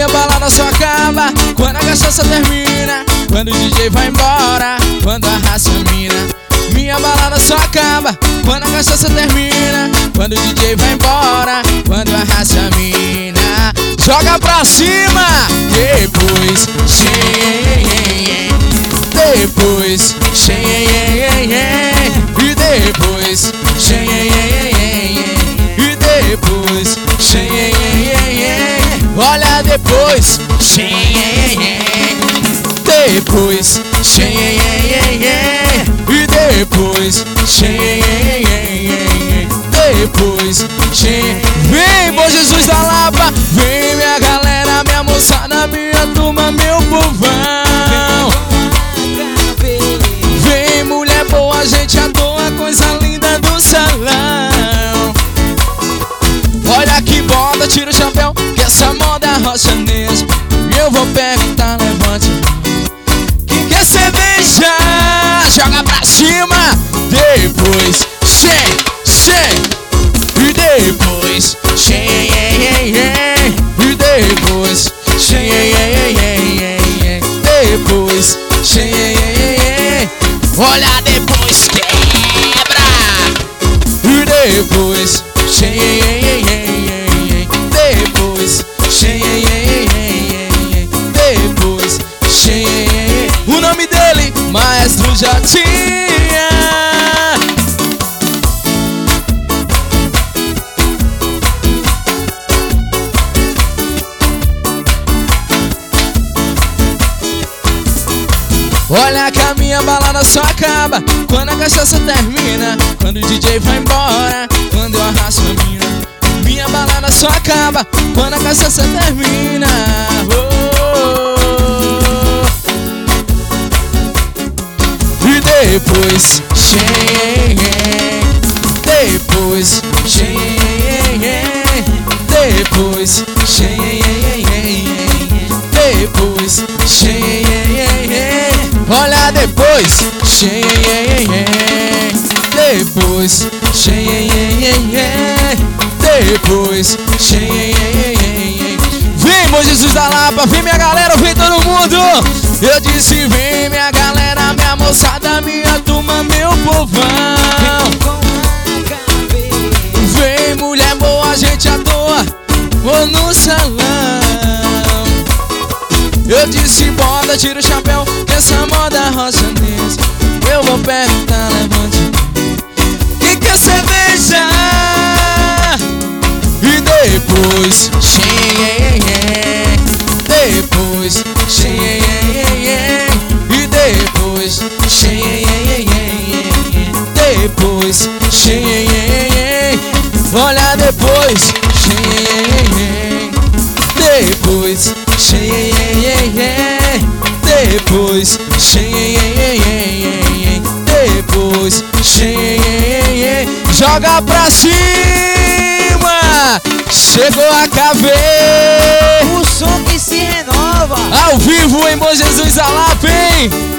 minha balada só acaba quando a cachaça termina, quando o DJ vai embora, quando arrasta a mina. Minha balada só acaba quando a cachaça termina, quando o DJ vai embora, quando arrasta a mina. Joga pra cima! Depois, depois, e depois, e depois, olha depois, depois, e depois, depois, vem, bom Jesus da Lapa, vem minha galera, minha moçada, minha turma, meu povão. Vem mulher boa, gente à toa, coisa linda do salão. Olha que moda, tira o chapéu, que essa moda é rochanesca. E eu vou perguntar, levante. Quem quer cerveja? Joga pra cima. Depois, e depois, e depois, depois, olha depois, quebra. E depois, depois, depois, o nome dele, Maestro já tinha. Olha que a minha balada só acaba quando a cachaça termina, quando o DJ vai embora, quando eu arrasto a mina. Minha balada só acaba quando a cachaça termina. E depois, depois, depois, depois, olha depois, depois, depois, vem, bom Jesus da Lapa, vem minha galera, vem todo mundo. Eu disse vem minha galera, minha moçada, minha turma, meu povão. Vem mulher boa, gente à toa, vou no salão. Eu disse moda, tira o chapéu, que essa moda é rochanesca. Eu vou perguntar, levante. Quem quer cerveja? E depois, depois, e depois, depois, olha depois, depois, depois, depois, joga pra cima. Chegou a KV, o som que se renova. ao vivo em Bom Jesus da Lapa, hein?